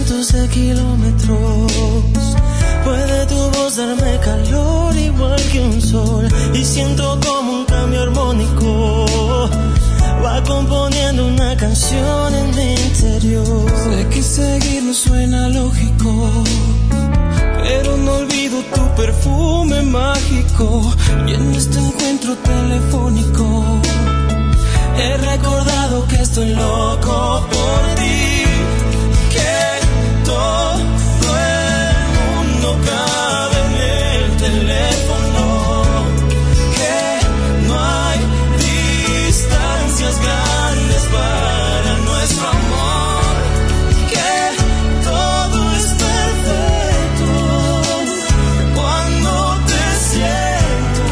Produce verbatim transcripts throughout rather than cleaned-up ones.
cientos de kilómetros. Puede tu voz darme calor igual que un sol, y siento como un cambio armónico va componiendo una canción en mi interior. Sé que seguir no suena lógico, pero no olvido tu perfume mágico. Y en este encuentro telefónico he recordado que estoy loco por ti, que todo el mundo cabe en el teléfono, que no hay distancias grandes para nuestro amor, que todo es perfecto cuando te siento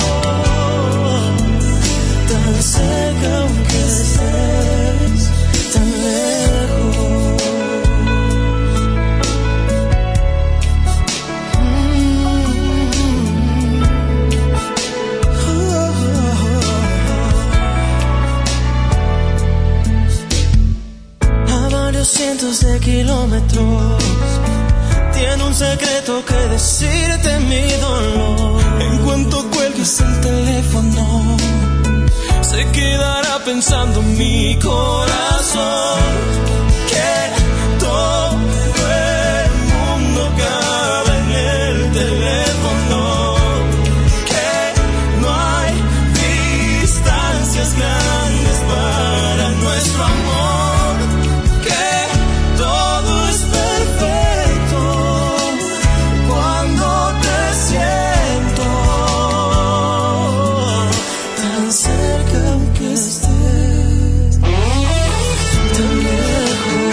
tan cerca aunque estés tan lejos. A varios cientos de kilómetros tiene un secreto que decirte mi dolor. En cuanto cuelgues el teléfono, Se quedará pensando mi corazón, que todo el mundo cabe en el teléfono, que no hay distancias grandes para nuestro amor, que todo es perfecto cuando te siento tan cerca aunque estés tan lejos.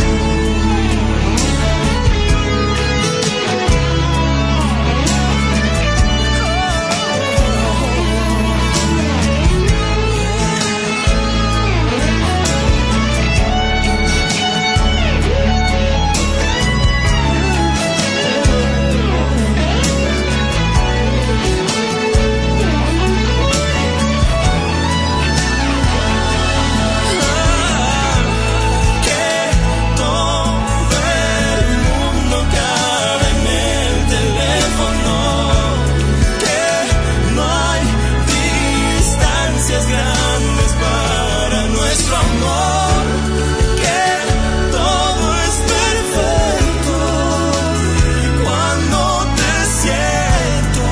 Que todo el mundo cabe en el teléfono, que no hay distancias grandes para nuestro amor, que todo es perfecto cuando te siento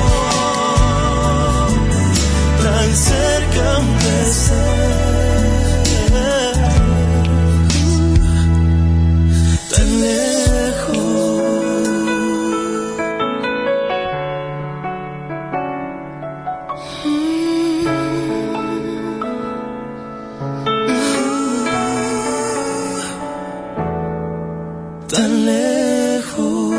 tan cerca aunque estés tan lejos. Tan lejos.